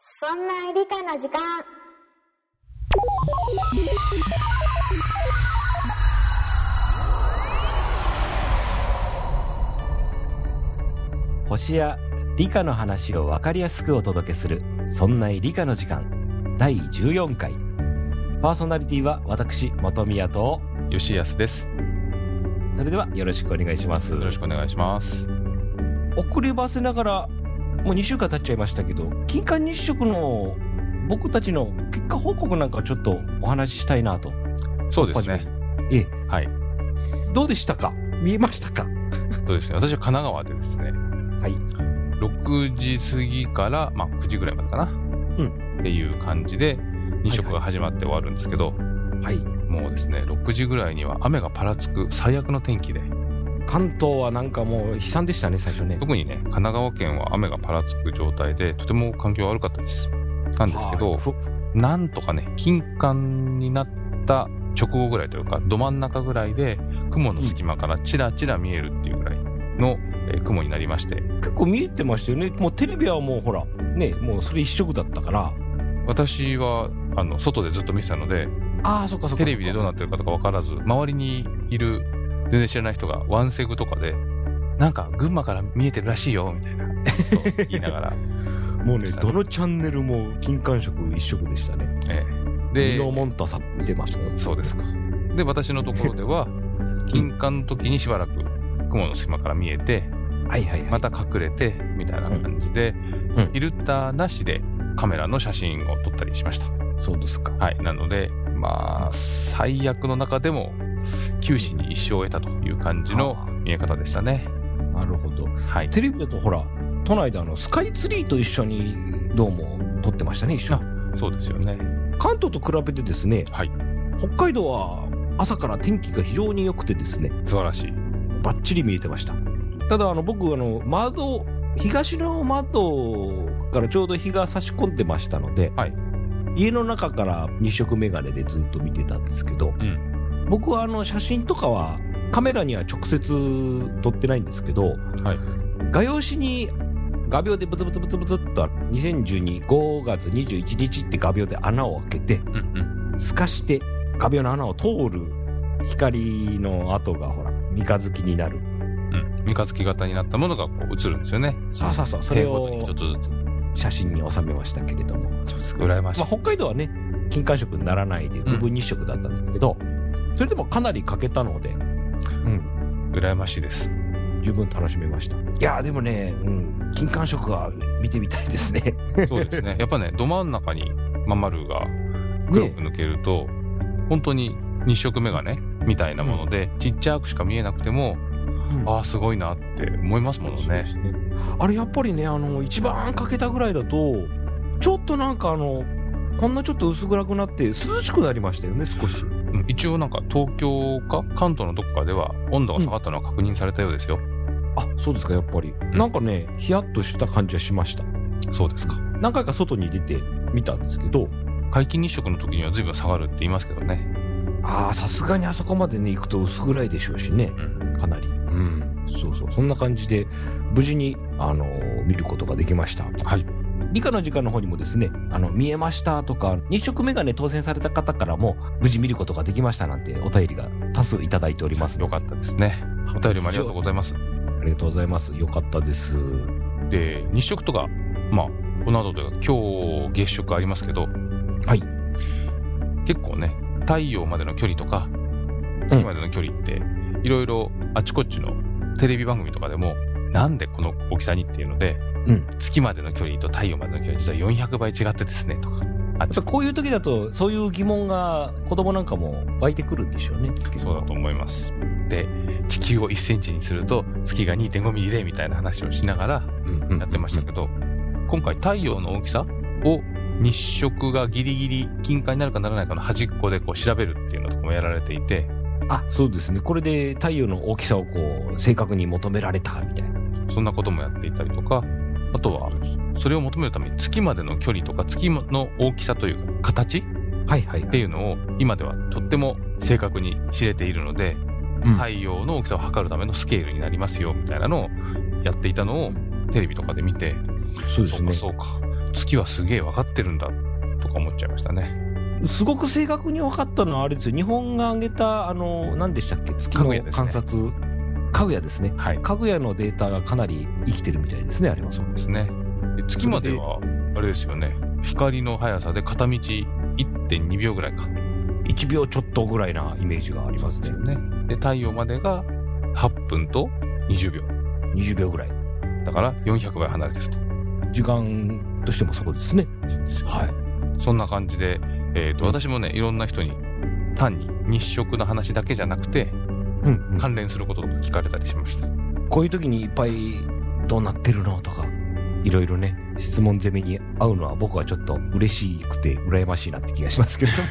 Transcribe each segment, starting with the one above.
そんな理科の時間。 星や理科の話を分かりやすくお届けする、そんな理科の時間第14回。パーソナリティは私本宮と吉安です。 それではよろしくお願いします。 よろしくお願いします。 遅ればせながらもう2週間経っちゃいましたけど、金環日食の僕たちの結果報告なんかちょっとお話ししたいなと。 そうですね。はい。 どうでしたか？見えましたか？ そうですね。私は神奈川でですね。 はい。 6時過ぎから、9時ぐらいまでかな。っていう感じで日食が始まって終わるんですけど、 はい。 もうですね、6時ぐらいには雨がぱらつく最悪の天気で。 関東はなんかもう悲惨でしたね、最初ね。 特にね、神奈川県は雨がぱらつく状態で、とても環境悪かったです。なんですけど、なんとかね、金環になった直後ぐらいというか、ど真ん中ぐらいで、雲の隙間からチラチラ見えるっていうぐらいの、雲になりまして。 結構見えてましたよね。もうテレビはもうほら、ね、もうそれ一色だったから。 私は、外でずっと見てたので、 そっか。 テレビでどうなってるかとか分からず、周りにいる全然知らない人がワンセグとかで、なんか群馬から見えてるらしいよ、みたいなこと言いながら。 もうね、どのチャンネルも金環食一色でしたね。で、ミノモンタさん見てましたよ。 そうですか。で、私のところでは、金環の時にしばらく雲の隙間から見えて、また隠れて、みたいな感じで、フィルターなしでカメラの写真を撮ったりしました。 そうですか。 はい。なので、最悪の中でも、九死に一生を得たという感じの見え方でしたね。 なるほど。 はい。 テレビだとほら、都内でスカイツリーと一緒にどうも撮ってましたね、一緒に。 そうですよね。 関東と比べてですね、 はい。 北海道は朝から天気が非常に良くてですね、 素晴らしい。 バッチリ見えてました。ただ僕東の窓からちょうど日が差し込んでましたので、 はい、 家の中から日食メガネでずっと見てたんですけど、僕は写真とかはカメラには直接撮ってないんですけど、画用紙に画鋲でブツブツブツブツっと2012 5月21日って画鋲で穴を開けて、透かして画鋲の穴を通る光の跡がほら三日月になる、 三日月型になったものがこう映るんですよね。 そうそれを一つずつ写真に収めましたけれども。 そうですか。羨ましい。 北海道はね金環食にならないで部分日食だったんですけど、それでもかなり欠けたので、 羨ましいです。 十分楽しめました。いやでもね、金環食は見てみたいですね。 そうですね。やっぱね、ど真ん中にまん丸が黒く抜けると、本当に日食メガネみたいなもので、ちっちゃくしか見えなくても、すごいなって思いますものね。 あれやっぱりね、一番欠けたぐらいだと、ちょっとなんかほんのちょっと薄暗くなって涼しくなりましたよね、少し。 一応なんか東京か関東のどこかでは温度が下がったのは確認されたようですよ。 そうですか、やっぱり。なんかね、ヒヤッとした感じはしました。 そうですか。 何回か外に出てみたんですけど、 皆既日食の時には随分下がるって言いますけどね。 さすがにあそこまでね、行くと薄暗いでしょうしね、かなり。そんな感じで、無事に、見ることができました。 はい。 理科の時間の方にもですね、見えましたとか、日食メガネ当選された方からも、無事見ることができましたなんてお便りが多数いただいております。 よかったですね。お便りもありがとうございます。 ありがとうございます。よかったです。 で、日食とか、この後で今日月食ありますけど、結構ね、太陽までの距離とか、月までの距離って、いろいろあちこちのテレビ番組とかでも、なんでこの大きさにっていうので、月までの距離と太陽までの距離実は400倍違ってですねとか。 こういう時だとそういう疑問が子供なんかも湧いてくるんでしょうね。 そうだと思います。で、地球を1センチにすると月が 2.5 ミリでみたいな話をしながらやってましたけど、今回太陽の大きさを日食がギリギリ金環になるかならないかの端っこでこう調べるっていうのとかもやられていて、 そうですね。これで太陽の大きさを正確に求められたみたいな、 そんなこともやっていたりとか、あとはそれを求めるために月までの距離とか月の大きさというか形っていうのを今ではとっても正確に知れているので、太陽の大きさを測るためのスケールになりますよみたいなのをやっていたのをテレビとかで見て、 そうですね。 そうか月はすげえ分かってるんだとか思っちゃいましたね。 すごく正確に分かったのはあれですよ。日本が挙げた何でしたっけ、月の観察、かぐやですね。はい。かぐやのデータがかなり生きてるみたいですね、あれは。 そうですね。月まではあれですよね。光の速さで片道 1.2 秒ぐらいか。 1秒ちょっとぐらいなイメージがありますね。 で、太陽までが8分と20秒。 20秒ぐらい。 だから400倍離れてると。 時間としてもそうですね。そうですよ。はい。 そんな感じで、私もね、いろんな人に単に日食の話だけじゃなくて、関連することとか聞かれたりしました。 こういう時にいっぱいどうなってるのとか、いろいろね、質問攻めに合うのは僕はちょっと嬉しくて羨ましいなって気がしますけれども。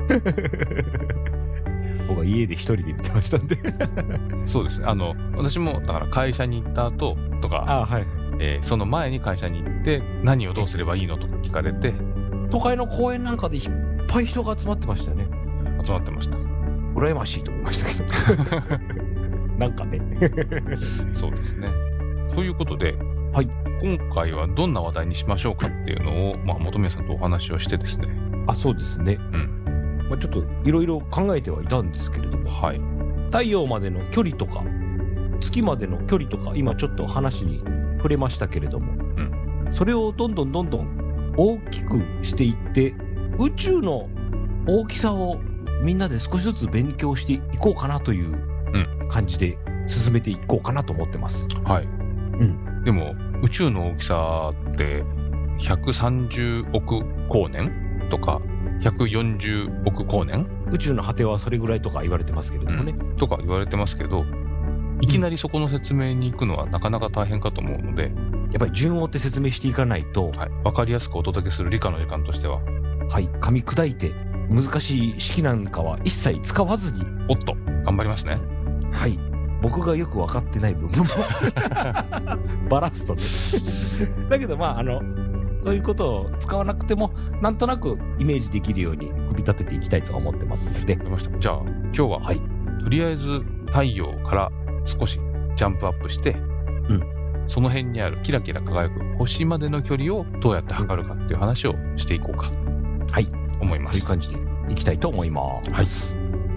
僕は家で一人で見てましたんで。 そうですね。私もだから会社に行った後とか、 はい。 その前に会社に行って何をどうすればいいのとか聞かれて、 都会の公園なんかでいっぱい人が集まってましたよね。 集まってました。 羨ましいと思いましたけど。なんかね。 そうですね。ということで、 はい。 今回はどんな話題にしましょうかっていうのを、本宮さんとお話をしてですね。 そうですね。ちょっといろいろ考えてはいたんですけれども、 はい。 太陽までの距離とか、月までの距離とか、今ちょっと話に触れましたけれども、それをどんどん大きくしていって、宇宙の大きさをみんなで少しずつ勉強していこうかなという感じで進めていこうかなと思ってます。 はい。でも、宇宙の大きさって130億光年とか140億光年、 宇宙の果てはそれぐらいとか言われてますけれどもね。 とか言われてますけど、いきなりそこの説明に行くのはなかなか大変かと思うので、やっぱり順を追って説明していかないと、 分かりやすくお届けする理科の時間としては、 噛み砕いて難しい式なんかは一切使わずに、 おっと頑張りますね。 はい。僕がよく分かってない部分もバラすとね。だけどそういうことを使わなくてもなんとなくイメージできるように組み立てていきたいと思ってますので。 じゃあ今日は、とりあえず太陽から少しジャンプアップして、その辺にあるキラキラ輝く星までの距離をどうやって測るかっていう話をしていこうか、思います。 そういう感じでいきたいと思います。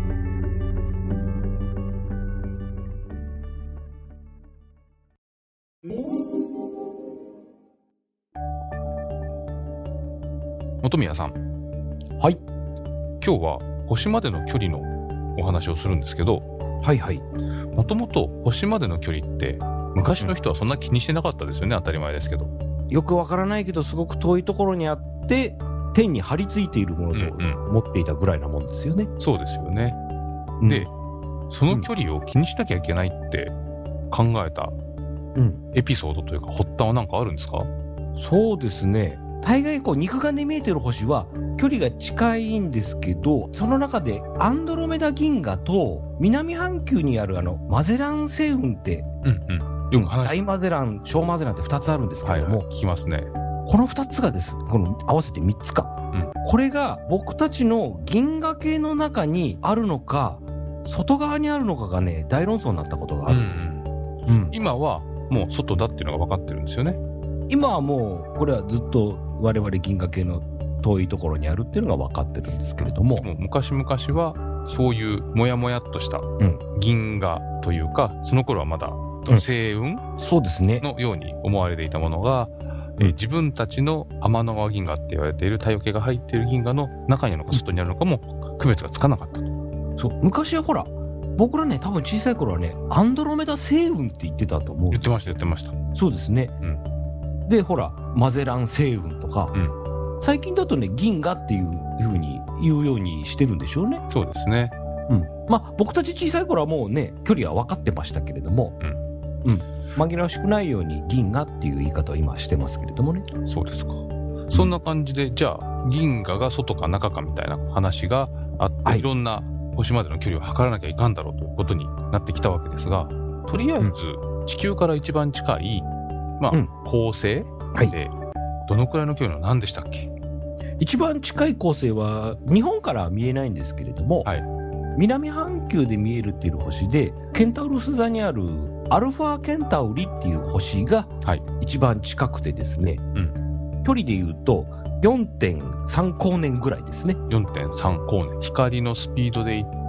本宮さん。 はい。 今日は星までの距離のお話をするんですけど、もともと星までの距離って昔の人はそんな気にしてなかったですよね。当たり前ですけど。 よくわからないけどすごく遠いところにあって天に張り付いているものと思っていたぐらいなもんですよね。 そうですよね。で、その距離を気にしなきゃいけないって考えたエピソードというか発端は何かあるんですか？ そうですね。大概肉眼で見えてる星は距離が近いんですけど、その中でアンドロメダ銀河と南半球にあるマゼラン星雲って、大マゼラン、小マゼランって2つあるんですけども、 聞きますね。 この2つがです、合わせて3つか、これが僕たちの銀河系の中にあるのか外側にあるのかがね、大論争になったことがあるんです。 今はもう外だっていうのが分かってるんですよね。 今はもうこれはずっと我々銀河系の遠いところにあるっていうのが分かってるんですけれども、 昔々はそういうもやもやっとした銀河というか、その頃はまだ星雲のように思われていたものが、自分たちの天の川銀河って言われている太陽系が入っている銀河の中にあるのか外にあるのかも区別がつかなかったと。 昔はほら僕らね、多分小さい頃はね、アンドロメダ星雲って言ってたと思うんです。 言ってました。 そうですね。で、ほら、マゼラン星雲とか、最近だとね、銀河っていう風に言うようにしてるんでしょうね。 そうですね。 僕たち小さい頃はもうね、距離は分かってましたけれども、紛らわしくないように銀河っていう言い方を今してますけれどもね。 そうですか。そんな感じで、じゃあ、銀河が外か中かみたいな話があって、いろんな星までの距離を測らなきゃいかんだろうということになってきたわけですが、とりあえず地球から一番近い、恒星でどのくらいの距離の何でしたっけ？ 一番近い恒星は日本からは見えないんですけれども、南半球で見えるっていう星で、ケンタウロス座にあるアルファケンタウリっていう星が一番近くてですね、 距離で言うと 4.3 光年ぐらいですね。 4.3 光年。光のスピードでいって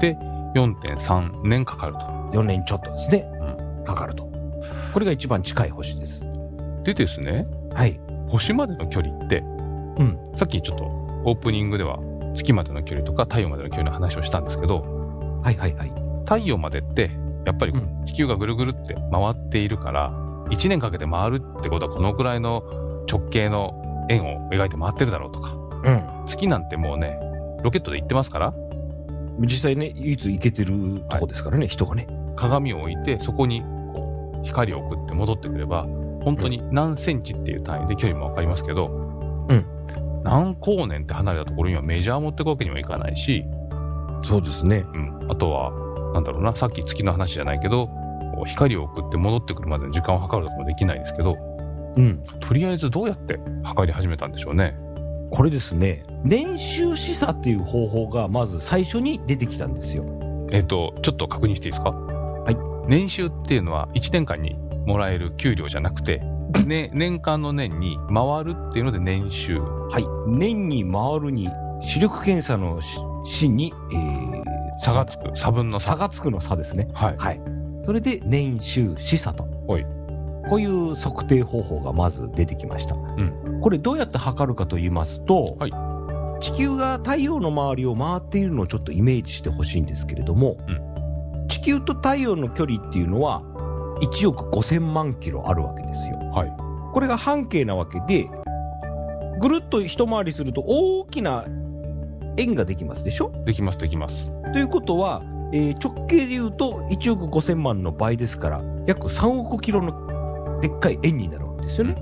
4.3 年かかると。 4年ちょっとですね。かかると。これが一番近い星です。 でですね。 はい。 星までの距離って、さっきちょっとオープニングでは月までの距離とか太陽までの距離の話をしたんですけど、 はいはいはい。 太陽までってやっぱり地球がぐるぐるって回っているから、1年かけて回るってことはこのくらいの直径の円を描いて回ってるだろうとか、月なんてもうねロケットで行ってますから、 実際ね唯一行けてるとこですからね、人がね。 鏡を置いてそこにこう光を送って戻ってくれば本当に何センチっていう単位で距離も分かりますけど、何光年って離れたところにはメジャー持っていくわけにはいかないし、 そうですね。 あとはなんだろうな、さっき月の話じゃないけど光を送って戻ってくるまでの時間を測るとかもできないですけど、とりあえずどうやって測り始めたんでしょうね。 これですね、年収示差っていう方法がまず最初に出てきたんですよ。 ちょっと確認していいですか？はい。年収っていうのは1年間にもらえる給料じゃなくて、年間の年に回るっていうので年収。 はい。年に回るに視力検査の視に、 差がつく、差分の差。 差がつくの差ですね。 はい。 はい。それで年収示差と。 はい。 こういう測定方法がまず出てきました。これどうやって測るかと言いますと、地球が太陽の周りを回っているのをちょっとイメージしてほしいんですけれども、地球と太陽の距離っていうのは1億5000万キロあるわけですよ。 はい。 これが半径なわけで、ぐるっと一回りすると大きな円ができますでしょ？ できますできます。 ということは、直径で言うと1億5000万の倍ですから、約3億キロのでっかい円になるわけですよね。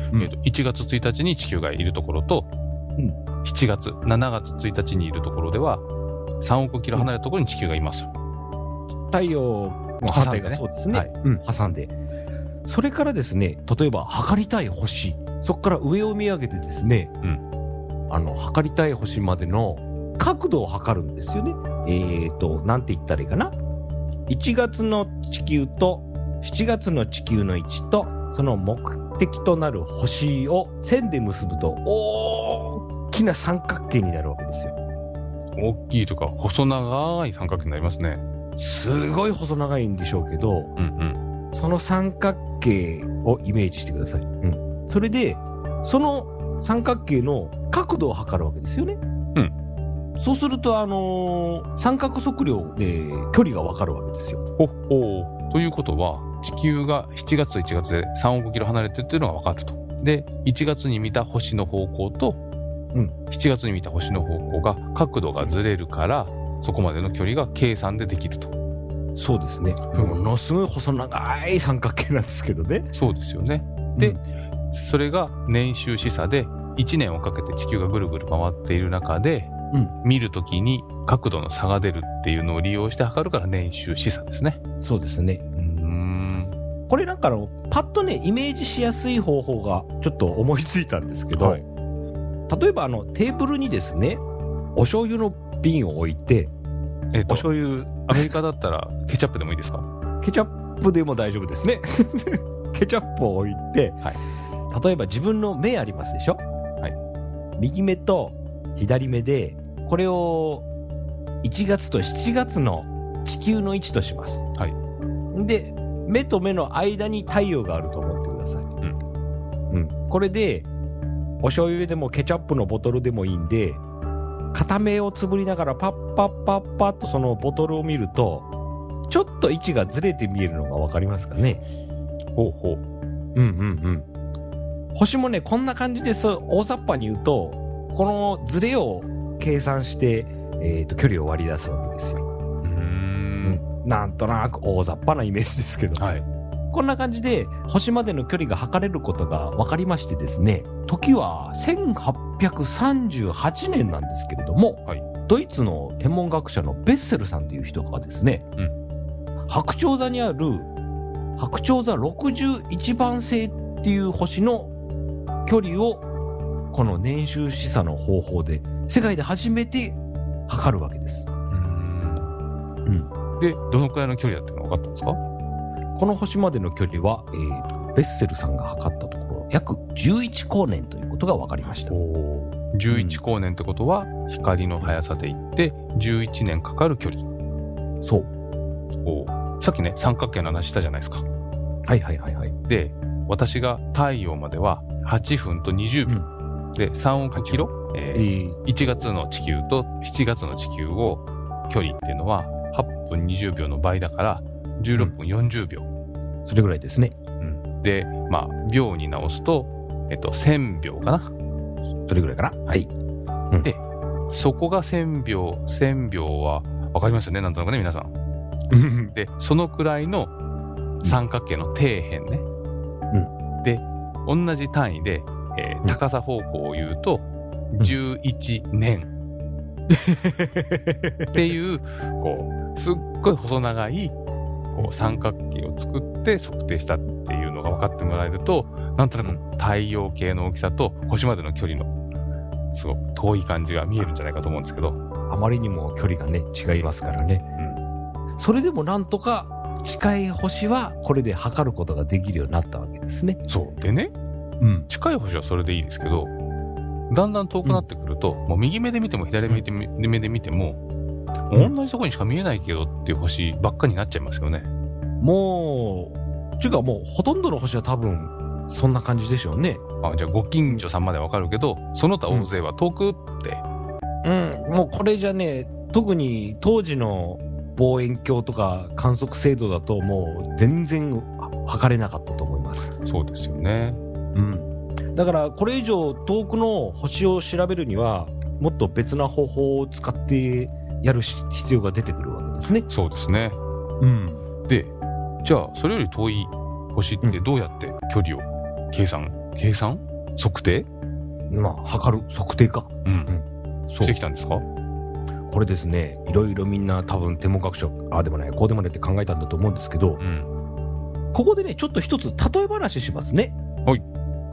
1月1日に地球がいるところと、7月1日にいるところでは3億キロ離れたところに地球がいます。 太陽の反対がそうですね。挟んで。それからですね、例えば測りたい星、そこから上を見上げてですね、測りたい星までの角度を測るんですよね。なんて言ったらいいかな。1月の地球と7月の地球の位置と、その目的となる星を線で結ぶと大きな三角形になるわけですよ。 大きいとか細長い三角形になりますね。 すごい細長いんでしょうけど、その三角形をイメージしてください。それでその三角形の角度を測るわけですよね。そうすると三角測量で距離が分かるわけですよ。 ということは地球が7月と1月で3億キロ離れてるっていうのが分かると。で1月に見た星の方向と、7月に見た星の方向が角度がずれるから、そこまでの距離が計算でできると。 そうですね。ものすごい細長い三角形なんですけどね。 そうですよね。で、それが年収示差で1年をかけて地球がぐるぐる回っている中で、見るときに角度の差が出るっていうのを利用して測るから年収示差ですね。 そうですね。これなんかパッとねイメージしやすい方法がちょっと思いついたんですけど、例えばテーブルにですねお醤油の瓶を置いて、お醤油アメリカだったらケチャップでもいいですか？ ケチャップでも大丈夫ですね。ケチャップを置いて、例えば自分の目ありますでしょ？右目と左目でこれを1月と7月の地球の位置とします。で目と目の間に太陽があると思ってください。これでお醤油でもケチャップのボトルでもいいんで、片目をつぶりながらパッパッパッパッとそのボトルを見るとちょっと位置がずれて見えるのが分かりますかね？星もねこんな感じです。大雑把に言うとこのずれを計算して、距離を割り出すわけですよ。なんとなく大雑把なイメージですけど、こんな感じで星までの距離が測れることが分かりましてですね、時は1838年なんですけれども、ドイツの天文学者のベッセルさんという人がですね、白鳥座にある白鳥座61番星っていう星の距離をこの年収示差の方法で世界で初めて測るわけです。 で、どのくらいの距離だっていうのが分かったんですか？ この星までの距離は、ベッセルさんが測ったところ約11光年というこことが分かりました。 11光年ってことは、光の速さでいって11年かかる距離。 そう。 さっきね、三角形の話したじゃないですか。 はいはいはいはい。 で、私が太陽までは8分と20秒。で、3億キロ、1月の地球と7月の地球を距離っていうのは8分20秒の倍だから16分40秒。 それぐらいですね。 で、秒に直すと、1000秒かな。 それぐらいかな。はい。 で、そこが1000秒はわかりますよね、なんとなくね、皆さん。で、そのくらいの三角形の底辺ね。で、同じ単位で、高さ方向を言うと、11年。っていう、すっごい細長い、三角形を作って測定したっていうのが分かってもらえると、なんとなく太陽系の大きさと星までの距離の、すごく遠い感じが見えるんじゃないかと思うんですけど。 あまりにも距離がね、違いますからね。それでもなんとか、近い星はこれで測ることができるようになったわけですね。 そう。でね、近い星はそれでいいですけど、だんだん遠くなってくると、もう右目で見ても左目で見ても、同じところにしか見えないけどっていう星ばっかりになっちゃいますよね。 もう、っていうかもうほとんどの星は多分、そんな感じでしょうね。 じゃあご近所さんまでわかるけど、その他大勢は遠くって。 もうこれじゃね、特に当時の望遠鏡とか観測精度だともう全然測れなかったと思います。 そうですよね。 だからこれ以上遠くの星を調べるにはもっと別な方法を使ってやる必要が出てくるわけですね。 そうですね。で、じゃあそれより遠い星ってどうやって距離を計算測定測る測定か。 してきたんですか？ これですね、いろいろみんな多分天文学者、ああでもないこうでもないって考えたんだと思うんですけど、ここでねちょっと一つ例え話しますね。 はい。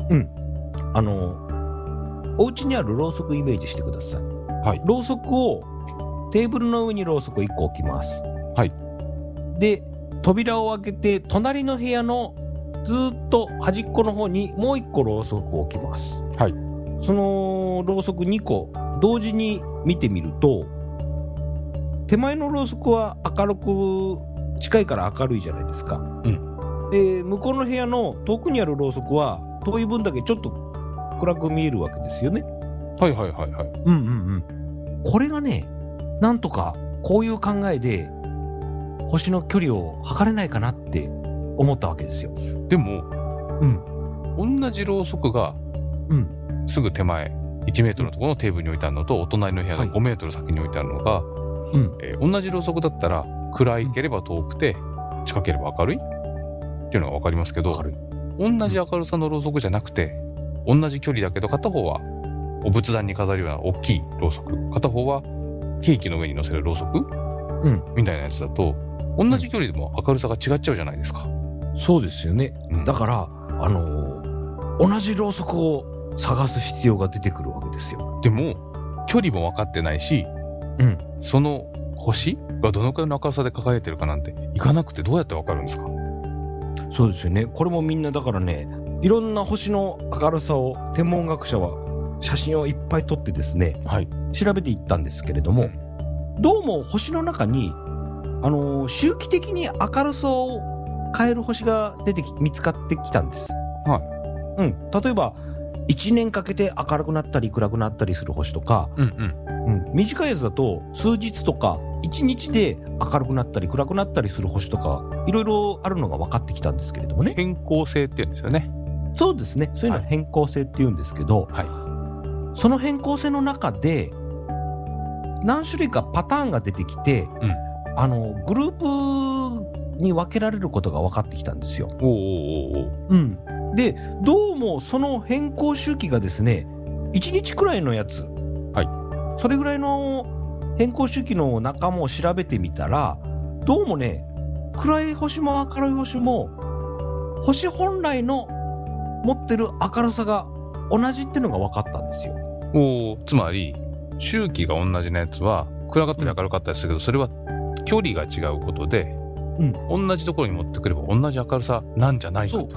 お家にあるろうそくイメージしてください。はい。ろうそくをテーブルの上にろうそく1個置きます。 はい。 で、扉を開けて隣の部屋のずっと端っこの方にもう1個ろうそくを置きます。 はい。 そのろうそく2個同時に見てみると、手前のろうそくは明るく近いから明るいじゃないですか。で、向こうの部屋の遠くにあるろうそくは遠い分だけちょっと暗く見えるわけですよね。 はいはいはいはい。 これがね、なんとかこういう考えで星の距離を測れないかなって思ったわけですよ。 でも、同じろうそくが、すぐ手前1メートルのところのテーブルに置いてあるのと、お隣の部屋の5メートル先に置いてあるのが、同じろうそくだったら暗いければ遠くて近ければ明るいっていうのが分かりますけど、同じ明るさのろうそくじゃなくて、同じ距離だけど片方はお仏壇に飾るような大きいろうそく、片方はケーキの上に乗せるろうそく、みたいなやつだと、同じ距離でも明るさが違っちゃうじゃないですか。 そうですよね。だから同じろうそくを探す必要が出てくるわけですよ。 でも距離も分かってないし、その星がどのくらいの明るさで輝いてるかなんていかなくてどうやって分かるんですか？ そうですよね。これもみんなだからね、いろんな星の明るさを天文学者は写真をいっぱい撮ってですね、調べていったんですけれども、どうも星の中に周期的に明るさを変える星が見つかってきたんです。例えば1年かけて明るくなったり暗くなったりする星とか、短いやつだと数日とか1日で明るくなったり暗くなったりする星とかいろいろあるのが分かってきたんですけれどもね。 変更性って言うんですよね。 そうですね。そういうのは変更性って言うんですけど、その変更性の中で何種類かパターンが出てきて、グループに分けられることが分かってきたんですよ。で、どうもその変更周期がですね、1日くらいのやつ、それぐらいの変更周期の仲間を調べてみたら、どうもね、暗い星も明るい星も星本来の持ってる明るさが同じっていうのが分かったんですよ。 つまり周期が同じなやつは暗かったり明るかったりするけど、それは距離が違うことで、同じところに持ってくれば同じ明るさなんじゃないかと。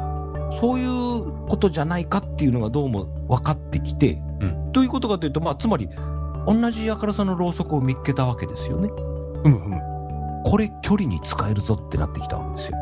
そういうことじゃないかっていうのがどうも分かってきて、どういうことかというと、つまり同じ明るさのろうそくを見つけたわけですよね。これ距離に使えるぞってなってきたわけですよ。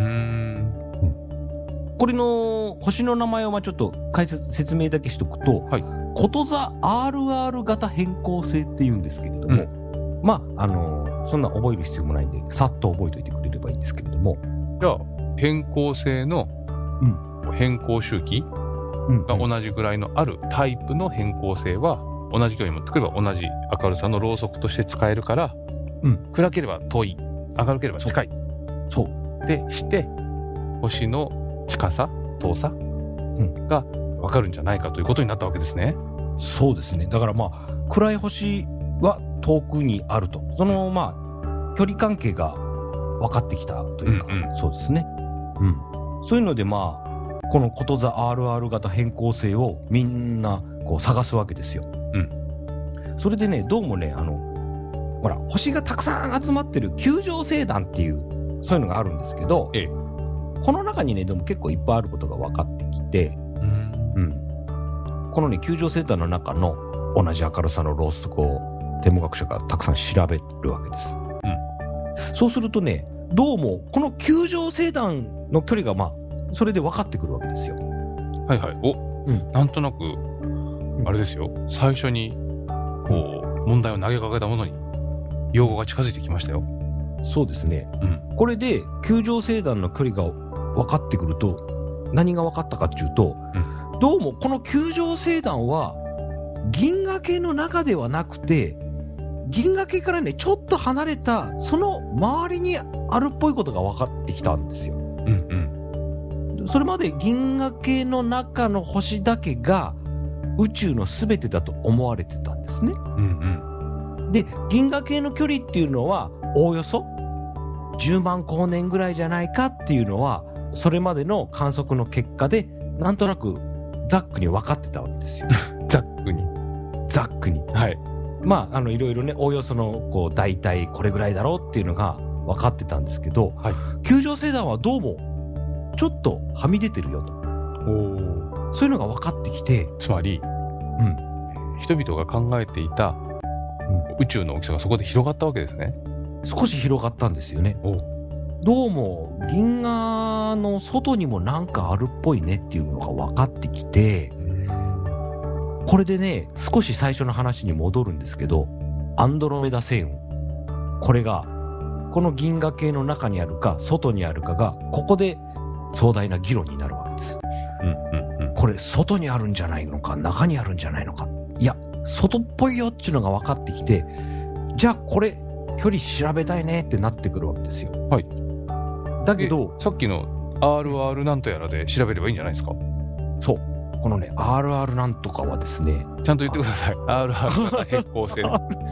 これの星の名前をちょっと説明だけしとくと、ことざ RR 型変更性っていうんですけれども、そんな覚える必要もないんで、さっと覚えておいてくれればいいんですけれども。 じゃあ、変更性の変更周期が同じぐらいのあるタイプの変更性は、同じ距離も、例えば同じ明るさのろうそくとして使えるから、暗ければ遠い、明るければ近い。でして、星の近さ、遠さが分かるんじゃないかということになったわけですね。 そうですね。だから暗い星は遠くにあると。その距離関係が分かってきたというか、そうですね。そういうのでこのことざ RR 型変更性をみんな探すわけですよ。それでね、どうもね、星がたくさん集まってる球状星団っていう、そういうのがあるんですけど、この中にね、でも結構いっぱいあることが分かってきて、このね、球状星団の中の同じ明るさのろうそくを天文学者がたくさん調べるわけです。そうするとね、どうもこの球状星団の距離がそれで分かってくるわけですよ。 なんとなくあれですよ、最初に問題を投げかけたものに用語が近づいてきましたよ。 そうですね。これで球状星団の距離が分かってくると、何が分かったかっていうと、どうもこの球状星団は銀河系の中ではなくて、銀河系からねちょっと離れたその周りにあるっぽいことが分かってきたんですよ。それまで銀河系の中の星だけが宇宙の全てだと思われてたんですね。で、銀河系の距離っていうのはおおよそ10万光年ぐらいじゃないかっていうのは、それまでの観測の結果でなんとなくざっくに分かってたわけですよ。 ざっくに。 いろいろね、おおよその大体これぐらいだろうっていうのが分かってたんですけど、球状星団はどうもちょっとはみ出てるよと。そういうのが分かってきて、 つまり、人々が考えていた、宇宙の大きさがそこで広がったわけですね。 少し広がったんですよね。どうも銀河の外にもなんかあるっぽいねっていうのが分かってきて、これでね、少し最初の話に戻るんですけど、アンドロメダ星雲、これがこの銀河系の中にあるか外にあるかが、ここで壮大な議論になるわけです。これ外にあるんじゃないのか、中にあるんじゃないのか、いや外っぽいよっていうのが分かってきて、じゃあこれ距離調べたいねってなってくるわけですよ。だけどさっきの RR なんとやらで調べればいいんじゃないですか。 そう、このね RR なんとかはですね、 ちゃんと言ってください。RR 変更性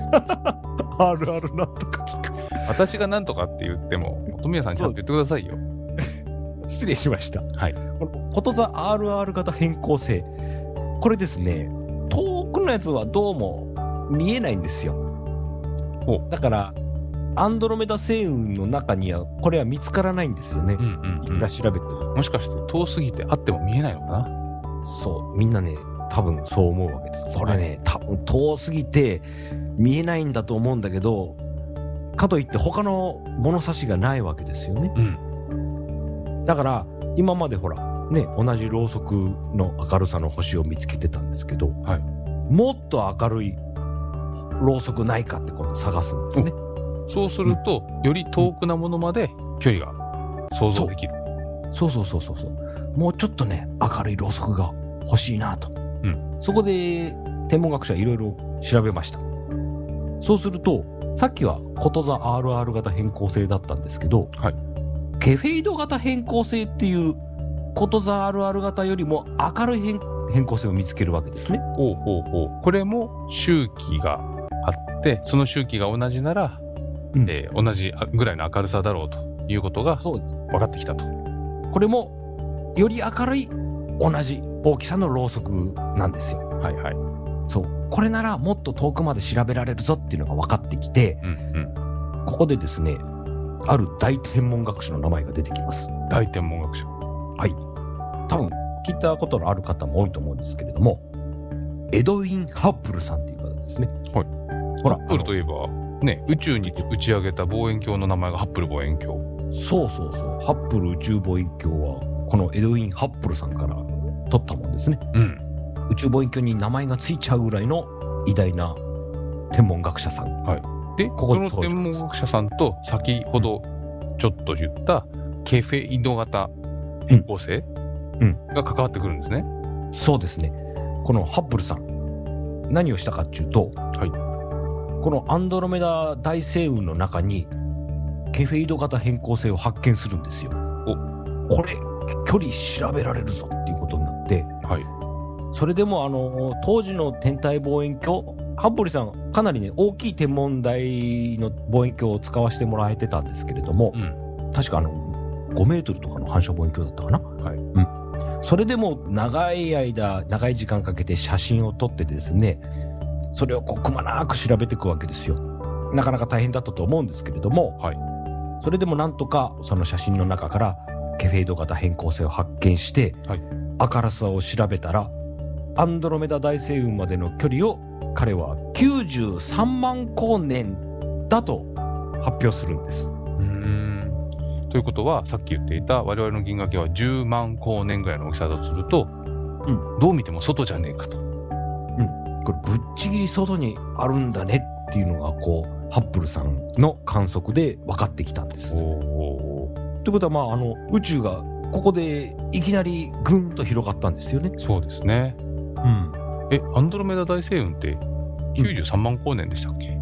RR なんとか聞く。 私がなんとかって言っても富谷さんちゃんと言ってくださいよ。 失礼しました。このことざ RR 型変更性、これですね、遠くのやつはどうも見えないんですよ。だからアンドロメダ星雲の中にはこれは見つからないんですよね。いくら調べても。 もしかして遠すぎてあっても見えないのかな。 そう、みんなね多分そう思うわけです。これね、多分遠すぎて見えないんだと思うんだけど、かといって他の物差しがないわけですよね。だから今までほらね、同じろうそくの明るさの星を見つけてたんですけど、もっと明るいろうそくないかって今度探すんですね。 そうすると、より遠くなものまで距離が想像できる。 そう。もうちょっとね、明るいろうそくが欲しいなと。そこで天文学者いろいろ調べました。そうすると、さっきはことざ RR 型変更性だったんですけど、ケフェイド型変更性っていうことざ RR 型よりも明るい変更性を見つけるわけですね。 これも周期があって、その周期が同じなら、同じぐらいの明るさだろうということが分かってきたと。 これもより明るい同じ大きさのろうそくなんですよ。そう、これならもっと遠くまで調べられるぞっていうのが分かってきて、ここでですね、ある大天文学者の名前が出てきます。 大天文学者。 多分聞いたことのある方も多いと思うんですけれども、エドウィン・ハッブルさんっていう方ですね。 はい。ほら、ハッブルといえば、ね、宇宙に打ち上げた望遠鏡の名前がハッブル望遠鏡。 そうそうそう。ハッブル宇宙望遠鏡は、このエドウィン・ハッブルさんから取ったもんですね。 うん。 宇宙望遠鏡に名前がついちゃうぐらいの偉大な天文学者さん。 はい。で、その天文学者さんと先ほどちょっと言ったケフェイド型変更性が関わってくるんですね。 そうですね。このハッブルさん、何をしたかっていうと、はい、このアンドロメダ大星雲の中にケフェイド型変更性を発見するんですよ。これ距離調べられるぞっていうことになって、はい、それでも当時の天体望遠鏡、ハッブルさんかなりね大きい天文台の望遠鏡を使わせてもらえてたんですけれども、確か5メートルとかの反射望遠鏡だったかな、はい、それでも長い時間かけて写真を撮ってですね、それをくまなく調べていくわけですよ。なかなか大変だったと思うんですけれども、はい、それでもなんとかその写真の中からケフェイド型変更性を発見して、はい、明るさを調べたらアンドロメダ大星雲までの距離を彼は93万光年だと発表するんです。 ということは、さっき言っていた我々の銀河系は10万光年ぐらいの大きさだとすると、どう見ても外じゃねえかと。 これぶっちぎり外にあるんだねっていうのがハッブルさんの観測で分かってきたんです。ということは、宇宙がここでいきなりぐんと広がったんですよね。 そうですね。アンドロメダ大星雲って93万光年でしたっけ？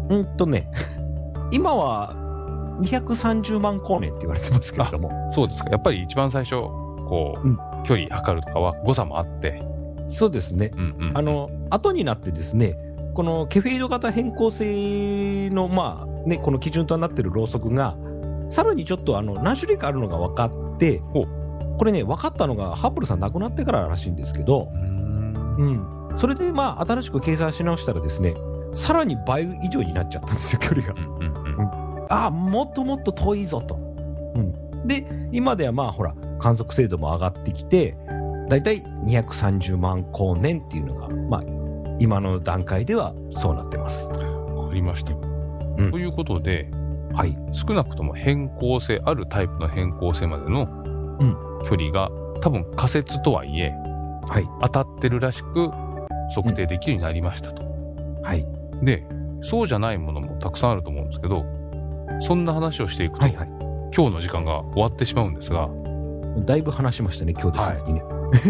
今は230万光年って言われてますけれども。 そうですか。やっぱり一番最初距離測るとかは誤差もあって。 そうですね。後になってですね、このケフェイド型変更性のこの基準となっているろうそくがさらにちょっと何種類かあるのが分かって、これね分かったのがハッブルさん亡くなってかららしいんですけど、それで新しく計算し直したらですね、さらに倍以上になっちゃったんですよ、距離が。もっともっと遠いぞと。で、今ではほら観測精度も上がってきて、だいたい230万光年っていうのが今の段階ではそうなってます。 わかりました。ということで、はい、少なくとも変更性、あるタイプの変更性までの距離が、多分仮説とはいえ、はい、当たってるらしく測定できるようになりましたと。はい。で、そうじゃないものもたくさんあると思うんですけど、そんな話をしていくと、今日の時間が終わってしまうんですが、 だいぶ話しましたね、今日ですでにね。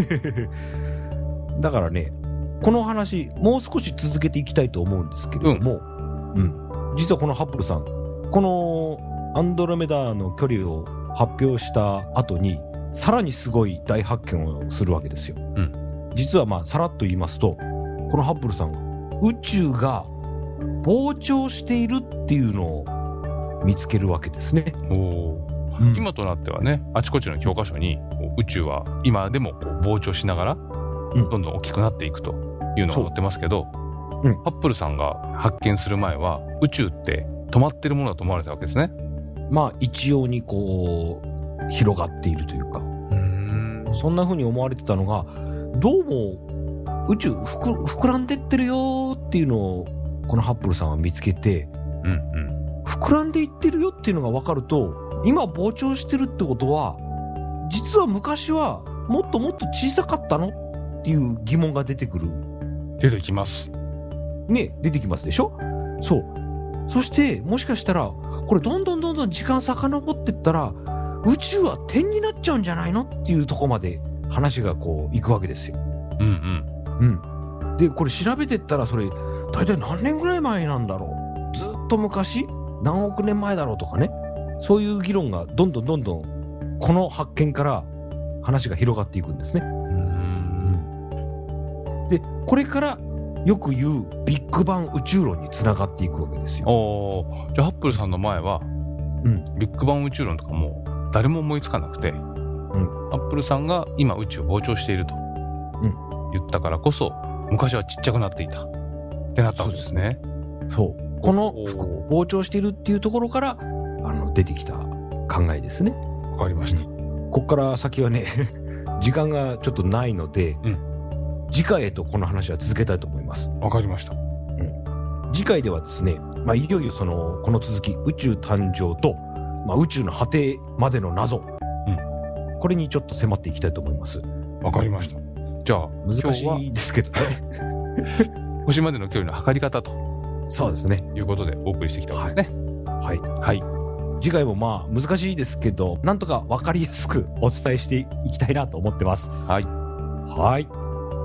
だからね、この話もう少し続けていきたいと思うんですけれども、実はこのハッブルさん、このアンドロメダの距離を発表した後にさらにすごい大発見をするわけですよ。実はさらっと言いますと、このハッブルさん、宇宙が膨張しているっていうのを見つけるわけですね。 今となってはね、あちこちの教科書に宇宙は今でも膨張しながらどんどん大きくなっていくというのが載ってますけど、ハッブルさんが発見する前は宇宙って止まってるものだと思われたわけですね。 一様に広がっているというか、そんな風に思われてたのが、どうも宇宙膨らんでってるよっていうのをこのハッブルさんは見つけて、膨らんでいってるよっていうのが分かると、今膨張してるってことは実は昔はもっともっと小さかったのっていう疑問が出てきますね。出てきますでしょ。そう。そしてもしかしたらこれどんどん時間遡ってったら宇宙は点になっちゃうんじゃないのっていうところまで話が行くわけですよ。でこれ調べてったら、それ大体何年ぐらい前なんだろう、ずっと昔、何億年前だろうとかね、そういう議論がどんどんこの発見から話が広がっていくんですね。でこれからよく言うビッグバン宇宙論につながっていくわけですよ。 じゃあハッブルさんの前は、ビッグバン宇宙論とかも誰も思いつかなくて、ハッブルさんが今宇宙膨張していると言ったからこそ、昔はちっちゃくなっていたってなったんですね。 そうこの膨張しているっていうところから出てきた考えですね。 わかりました。 ここから先はね時間がちょっとないので、次回へとこの話は続けたいと思います。 わかりました。 次回ではですね、いよいよこの続き、宇宙誕生と、宇宙の果てまでの謎、これにちょっと迫っていきたいと思います。 わかりました。じゃあ、 難しいですけどね。 星までの距離の測り方と。 そうですね。 いうことでお送りしてきたわけですね。 はい。はい。次回も難しいですけど、なんとかわかりやすくお伝えしていきたいなと思ってます。 はい。 はい。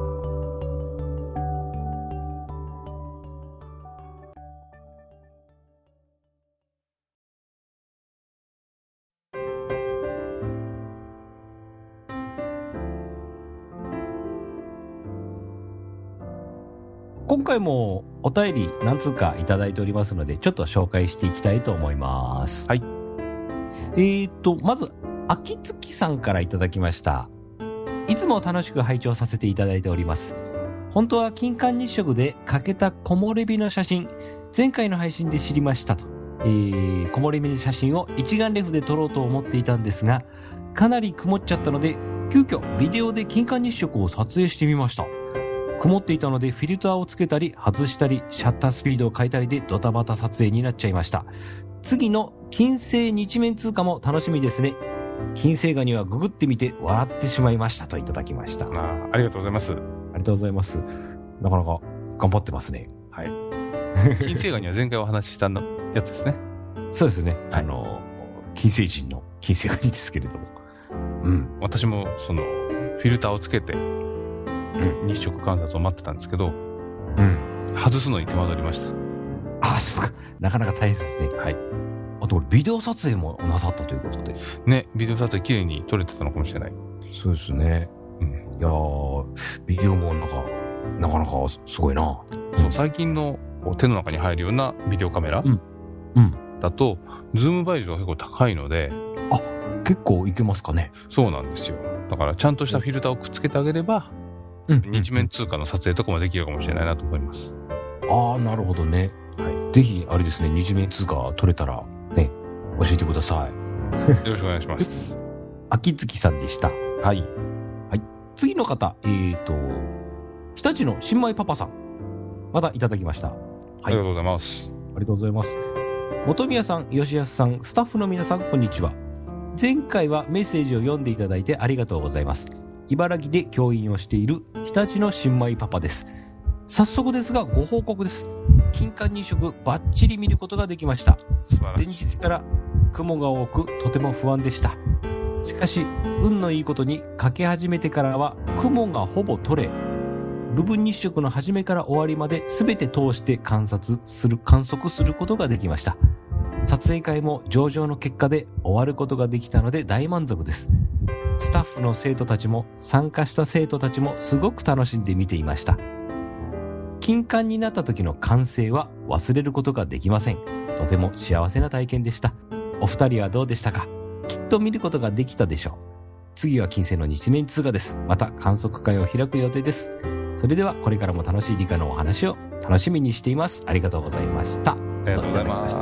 今回もお便り何通かいただいておりますので、ちょっと紹介していきたいと思います。 はい。 まず、秋月さんからいただきました。いつも楽しく拝聴させていただいております。本当は金環日食で欠けた木漏れ日の写真、前回の配信で知りましたと。木漏れ日の写真を一眼レフで撮ろうと思っていたんですが、かなり曇っちゃったので、急遽ビデオで金環日食を撮影してみました。曇っていたのでフィルターをつけたり外したりシャッタースピードを変えたりでドタバタ撮影になっちゃいました。次の金星日面通過も楽しみですね。金星ガニはググってみて笑ってしまいましたといただきました。 ありがとうございます。 ありがとうございます。なかなか頑張ってますね。 はい。金星ガニは前回お話ししたやつですね。 そうですね。はい、金星人の金星ガニですけれども。 私もフィルターをつけて日食観察を待ってたんですけど、外すのに手間取りました。 そうか。なかなか大変ですね。はい。あと、ビデオ撮影もなさったということで。 ね、ビデオ撮影綺麗に撮れてたのかもしれない。 そうですね。いやー、ビデオもなかなかすごいな。 最近の手の中に入るようなビデオカメラだと、ズーム倍率が結構高いので。 結構いけますかね。 そうなんですよ。だから、ちゃんとしたフィルターをくっつけてあげれば、日面通過の撮影とかもできるかもしれないなと思います。 なるほどね。はい。ぜひ、あれですね、日面通過撮れたら、ね、教えてください。 よろしくお願いします。 秋月さんでした。 はい。 はい。次の方、日立の新米パパさん。まだいただきました。はい。 ありがとうございます。 ありがとうございます。本宮さん、吉安さん、スタッフの皆さん、こんにちは。前回はメッセージを読んでいただいてありがとうございます。茨城で教員をしている日立の新米パパです。早速ですがご報告です。金環日食バッチリ見ることができました。前日から雲が多くとても不安でした。しかし運のいいことにかけ始めてからは雲がほぼ取れ、部分日食の始めから終わりまで全て通して観測することができました。撮影会も上々の結果で終わることができたので大満足です。スタッフの生徒たちも参加した生徒たちもすごく楽しんで見ていました。金環になった時の歓声は忘れることができません。とても幸せな体験でした。お二人はどうでしたか？きっと見ることができたでしょう。次は金星の日面通過です。また観測会を開く予定です。それではこれからも楽しい理科のお話を楽しみにしています。ありがとうございました。 ありがとうございます。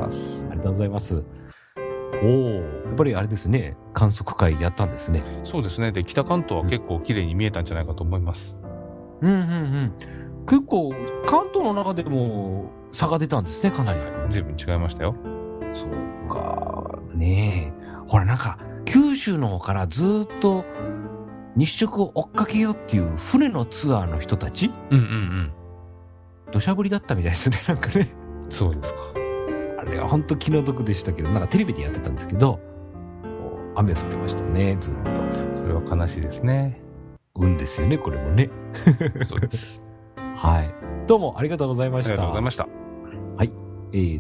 ありがとうございます。やっぱりあれですね、観測会やったんですね。 そうですね。で、北関東は結構綺麗に見えたんじゃないかと思います。 結構、関東の中でも差が出たんですね、かなり。 随分違いましたよ。 そうか、ねえ。ほら、九州の方からずっと日食を追っかけようっていう船のツアーの人たち、土砂降りだったみたいですね、ね。 そうですか。 あれは本当気の毒でしたけど、テレビでやってたんですけど、雨降ってましたね、ずっと。 それは悲しいですね。 運ですよね、これもね。 そうです。 はい。どうもありがとうございました。 ありがとうございました。 はい。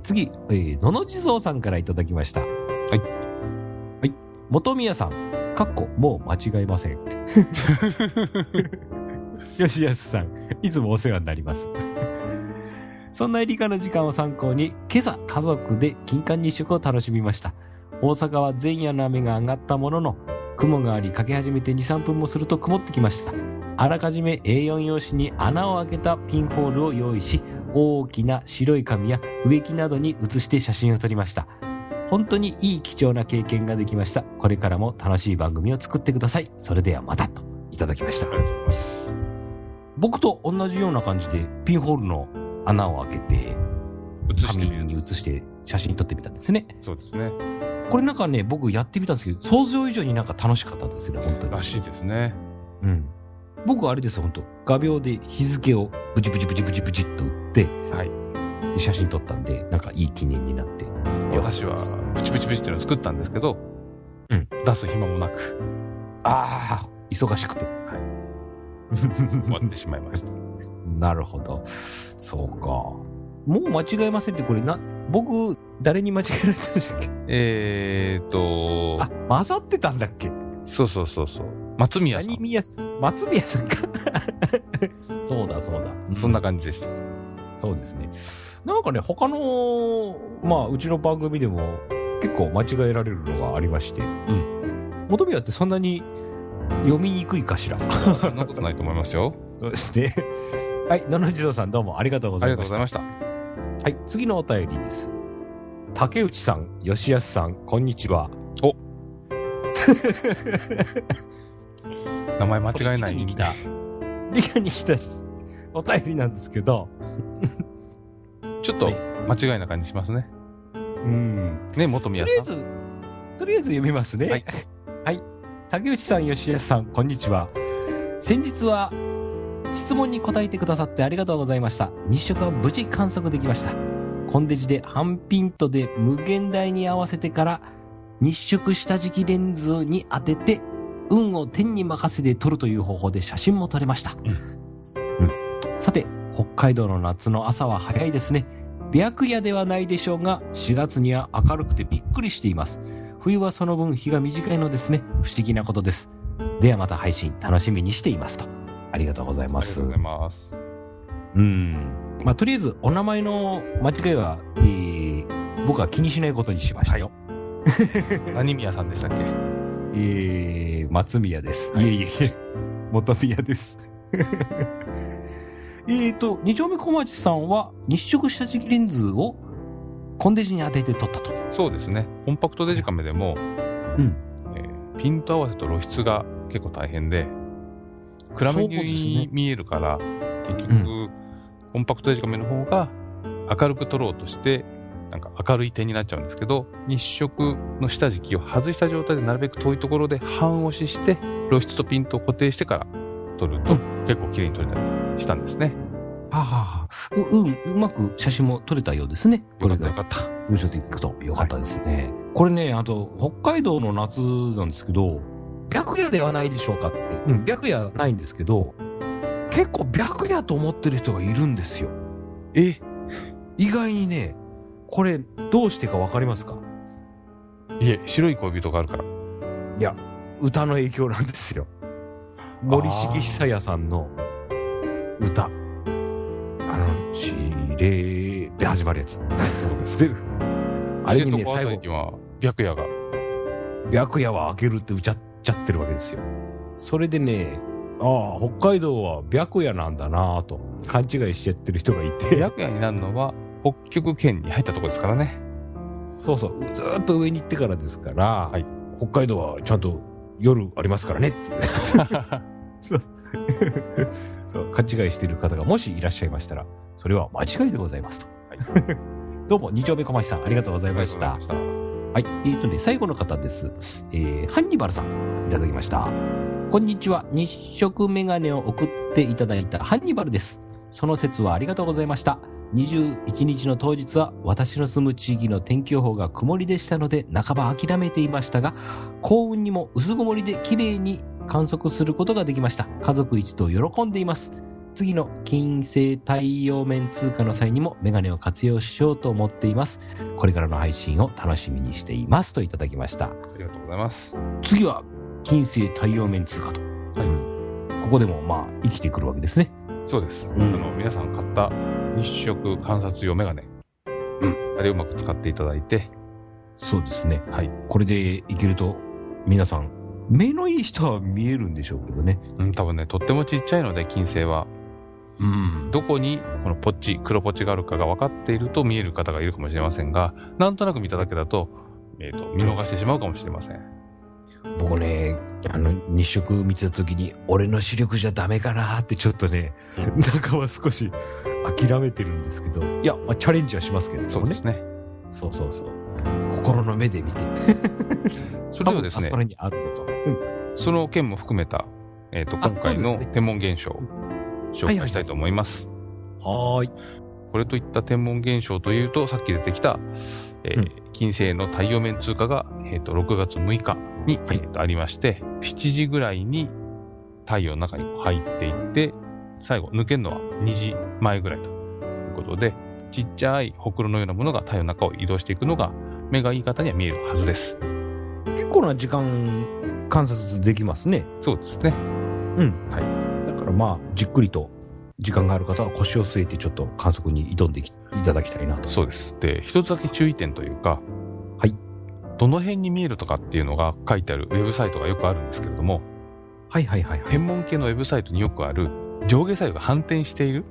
次、のの地蔵さんからいただきました。はい。はい。本宮さん、もう間違いません。吉安さん、いつもお世話になります。そんな理科の時間を参考に、今朝家族で金環日食を楽しみました。大阪は前夜の雨が上がったものの、雲がありかけ始めて 2,3 分もすると曇ってきました。あらかじめ A4 用紙に穴を開けたピンホールを用意し、大きな白い紙や植木などに写して写真を撮りました。本当にいい貴重な経験ができました。これからも楽しい番組を作ってください。それではまたとただきました。 ありがとうございます。 僕と同じような感じでピンホールの穴を開けて紙に写して写真撮ってみたんですね。 そうですね。 これなんかね、僕やってみたんですけど、想像以上になんか楽しかったですね、本当に。 らしいですね。 うん。僕はあれですよ、本当画鋲で日付をブチブチブチブチブチっと打って、はい。で写真撮ったんで、なんかいい記念になって。 私はブチブチブチっていうのを作ったんですけど、うん。出す暇もなく。 ああ、忙しくて。はい。 終わってしまいました。 なるほど。そうか。もう間違えませんって、これ僕、誰に間違えられたんでしたっけ？混ざってたんだっけ？ そう。松宮さん。 松宮さんか。そうだ。そんな感じでした。 そうですね。なんかね、他の、うちの番組でも結構間違えられるのがありまして。うん。本宮ってそんなに読みにくいかしら？ そんなことないと思いますよ。 そうですね。はい、野々地蔵さんどうもありがとうございました。 ありがとうございました。 はい、次のお便りです。竹内さん、吉安さん、こんにちは。 お名前間違えない。 理科に来たお便りなんですけど。 ちょっと間違いな感じしますね。ね、元宮さん。 とりあえず読みますね。はい。はい。竹内さん、吉安さん、こんにちは。先日は、質問に答えてくださってありがとうございました。日食は無事観測できました。コンデジで半ピントで無限大に合わせてから日食下敷きレンズに当てて運を天に任せて撮るという方法で写真も撮れました。さて、北海道の夏の朝は早いですね。白夜ではないでしょうが、4月には明るくてびっくりしています。冬はその分日が短いのですね。不思議なことです。ではまた配信楽しみにしていますと。ありがとうございます。 ありがとうございます。 とりあえずお名前の間違いは、僕は気にしないことにしましたよ。 はい、何宮さんでしたっけ？松宮です。はい、いえ。元宮です。二丁目小町さんは日食下敷きレンズをコンデジに当てて撮ったと。 そうですね。コンパクトデジカメでも、ピント合わせと露出が結構大変で、暗めに見えるから、結局、コンパクトデジカメの方が明るく撮ろうとして、なんか明るい点になっちゃうんですけど、日食の下敷きを外した状態でなるべく遠いところで半押しして、露出とピントを固定してから撮ると、結構綺麗に撮れたりしたんですね。 うまく写真も撮れたようですね。 よかった。 文章でいくとよかったですね。はい、これね、あと、北海道の夏なんですけど、白夜ではないでしょうかって。白夜ないんですけど、結構白夜と思ってる人がいるんですよ。意外にね、これどうしてかわかりますか？ いえ、白い恋人があるから。 いや、歌の影響なんですよ。森重久彌さんの歌。しれで始まるやつ。全部。あれにね、最後には白夜が。 白夜は開けるって歌っちゃってるわけですよ。それでね、北海道は白夜なんだなぁと勘違いしちゃってる人がいて。 白夜になるのは北極圏に入ったところですからね。 そう、ずーっと上に行ってからですから、はい、北海道はちゃんと夜ありますからねっていう。そう、勘違いしている方がもしいらっしゃいましたら、それは間違いでございますと。はい、どうも、二丁目小町さん、ありがとうございました。はい、最後の方です。ハンニバルさん、いただきました。こんにちは。日食メガネを送っていただいたハンニバルです。その説はありがとうございました。21日の当日は私の住む地域の天気予報が曇りでしたので半ば諦めていましたが、幸運にも薄曇りで綺麗に観測することができました。家族一同喜んでいます。次の金星太陽面通過の際にもメガネを活用しようと思っています。これからの配信を楽しみにしていますといただきました。 ありがとうございます。 次は金星太陽面通過と。はい。ここでも生きてくるわけですね。 そうです。皆さん買った日食観察用メガネ。あれをうまく使っていただいて。 そうですね。はい。これでいけると、皆さん、目のいい人は見えるんでしょうけどね。 多分ね、とってもちっちゃいので、金星は。どこにこのポッチ、黒ポッチがあるかが分かっていると見える方がいるかもしれませんが、なんとなく見ただけだと、見逃してしまうかもしれません。 僕ね、日食見てた時に、俺の視力じゃダメかなってちょっとね、中は少し諦めてるんですけど、いや、チャレンジはしますけどね。 そうですね。 そう。心の目で見て。 それではですね、 それにあるぞと。 その件も含めた、今回の天文現象を紹介したいと思います。 はい。 これといった天文現象というと、さっき出てきた、金星の太陽面通過が、6月6日に、ありまして、7時ぐらいに太陽の中に入っていって、最後抜けるのは2時前ぐらいということで、ちっちゃいほくろのようなものが太陽の中を移動していくのが、目がいい方には見えるはずです。 結構な時間観察できますね。 そうですね。 はい。だからじっくりと時間がある方は腰を据えてちょっと観測に挑んでいただきたいなと。 そうです。で、一つだけ注意点というか、 はい。 どの辺に見えるとかっていうのが書いてあるウェブサイトがよくあるんですけれども、 はい。 天文系のウェブサイトによくある上下左右が反転している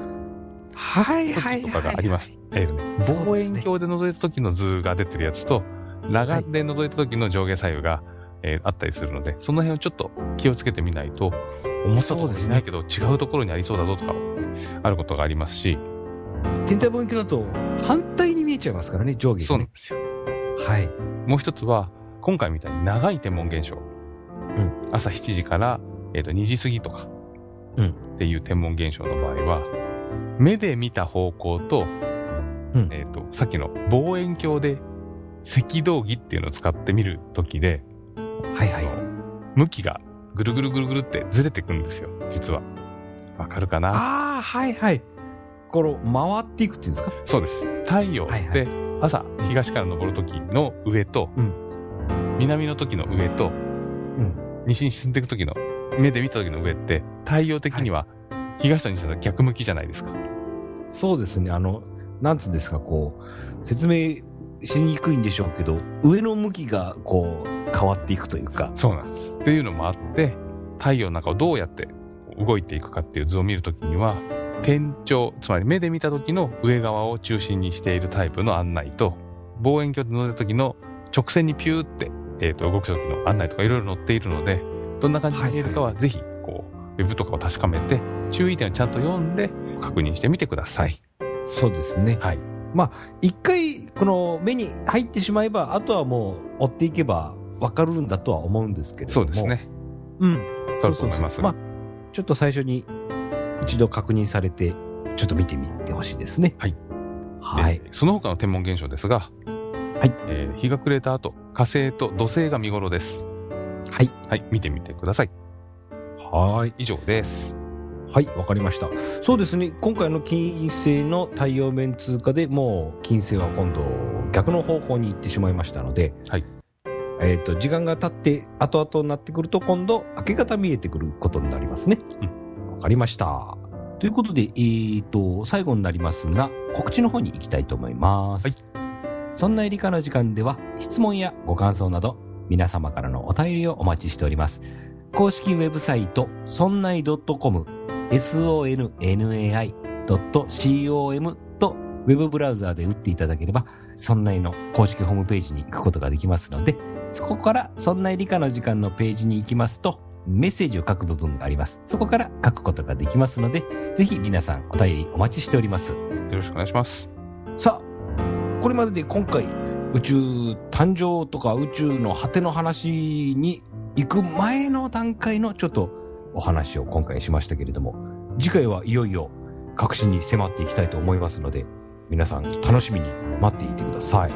とかがあります。望遠鏡で覗いた時の図が出てるやつと、裸眼で覗いた時の上下左右が、あったりするので、その辺をちょっと気をつけてみないと、思ったところにないけど、違うところにありそうだぞとか、あることがありますし。 天体望遠鏡だと反対に見えちゃいますからね、上下にね。 そうなんですよ。 はい。 もう一つは、今回みたいに長い天文現象。朝7時から、2時過ぎとか、っていう天文現象の場合は、目で見た方向と、さっきの望遠鏡で赤道儀っていうのを使ってみるときで、向きがぐるぐるぐるぐるってずれてくるんですよ、実は。わかるかな？ この回っていくっていうんですか？ そうです。太陽って朝東から昇る時の上と、南の時の上と、西に沈んでいく時の目で見た時の上って太陽的には東と西だと逆向きじゃないですか。 そうですね。なんつうんですか、説明しにくいんでしょうけど、上の向きが変わっていくというか。 そうなんです。っていうのもあって、太陽の中をどうやって動いていくかっていう図を見るときには、天頂、つまり目で見た時の上側を中心にしているタイプの案内と、望遠鏡で覗いた時の直線にピューって、動く時の案内とかいろいろ載っているので、どんな感じに見えるかはぜひ、ウェブとかを確かめて、注意点をちゃんと読んで確認してみてください。 そうですね。はい。一回、この目に入ってしまえば、あとはもう追っていけば分かるんだとは思うんですけれども。 そうですね。 そうと思います。ちょっと最初に一度確認されて、ちょっと見てみてほしいですね。 はい。その他の天文現象ですが、日が暮れた後、火星と土星が見頃です。はい、見てみてください。以上です。 はい、わかりました。そうですね、今回の金星の太陽面通過でもう金星は今度逆の方向に行ってしまいましたので、時間が経って後々になってくると今度明け方見えてくることになりますね。わかりました。ということで、最後になりますが、告知の方に行きたいと思います。そんなエリカの時間では、質問やご感想など、皆様からのお便りをお待ちしております。公式ウェブサイト、sonnai.com、sonnai.com と、ウェブブラウザーで打っていただければ、sonnaiの公式ホームページに行くことができますので、そこから、sonnai理科の時間のページに行きますと、メッセージを書く部分があります。そこから書くことができますので、ぜひ皆さんお便りお待ちしております。よろしくお願いします。 さあ、これまでで今回、宇宙誕生とか宇宙の果ての話に行く前の段階のちょっとお話を今回しましたけれども、次回はいよいよ核心に迫っていきたいと思いますので、皆さん楽しみに待っていてください。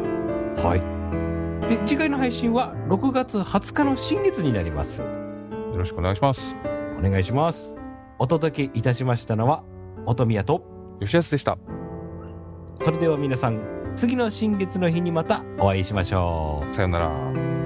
で、次回の配信は6月20日の新月になります。 よろしくお願いします。 お願いします。お届けいたしましたのは、音宮と吉安でした。 それでは皆さん、次の新月の日にまたお会いしましょう。 さようなら。